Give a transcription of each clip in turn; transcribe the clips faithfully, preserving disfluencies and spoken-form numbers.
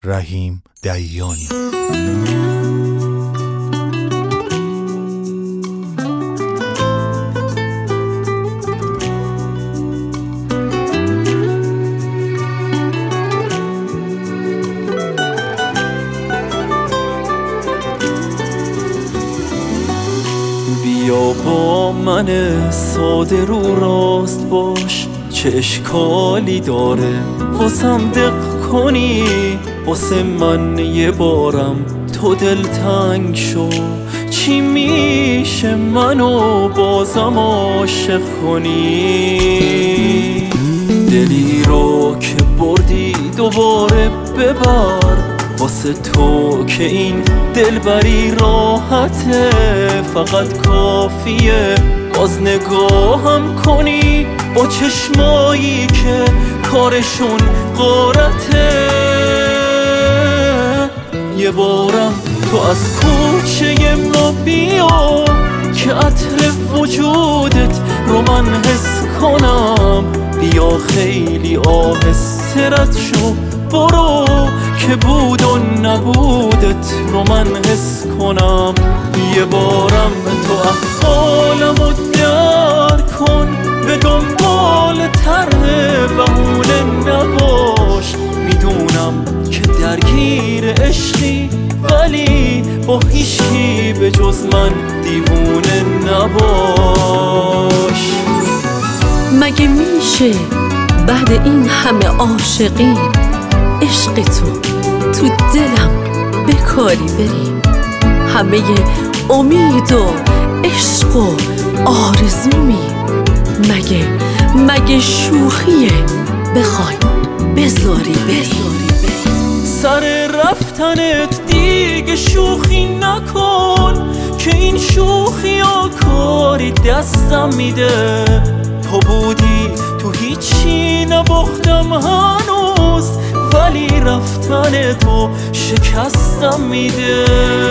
رحیم دیانی. بیا با من ساده رو راست باش، چه اشکالی داره واسم دق کنی. واسه من یه بارم تو دلتنگ شو، چی میشه منو بازم عاشق کنی. دلی رو که بردی دوباره ببر، واسه تو که این دلبری راحته. فقط کافیه باز نگاهم کنی با چشمایی که کارشون غارته. یه بارم تو از کوچه ما بیا که عطر وجودت رو من حس کنم. بیا خیلی آهسته رد شو، برو که بود و نبودت رو من حس کنم. یه بارم تو احوالمو درک کن، به دنبال طرح بهونه نباش. میدونم که درگیر عشقی، ولی با هیچکی به جز من دیوونه نباش. مگه میشه بعد این همه عاشقی عشق تو تو دلم به کاری بری؟ همه امید و عشق و آرزومی مگه مگه شوخیه بخوای بذاری بذاری بری؟ سر رفتنت دیگه شوخی نکن، که این شوخی ها کاری دستم میده. تو بودی تو هیچی نباختم هنوز، ولی رفتن تو شکستم میده.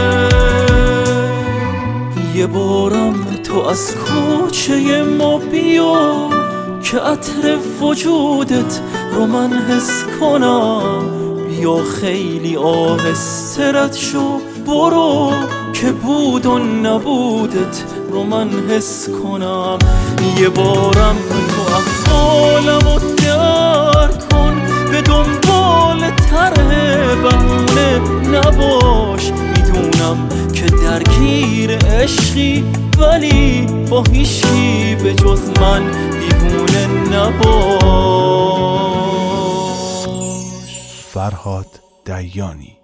یه بارم تو از کوچه ما بیا که عطر وجودت رو من حس کنم. بیا خیلی آهسته رد شو، برو که بود و نبودت رو من حس کنم. یه بارم تو احوالمو درک کن، به دنبال طرح بهونه نباش. میدونم که درگیر عشقی، ولی با هیچکی به جز من دیوونه نباش. فرهاد دیانی.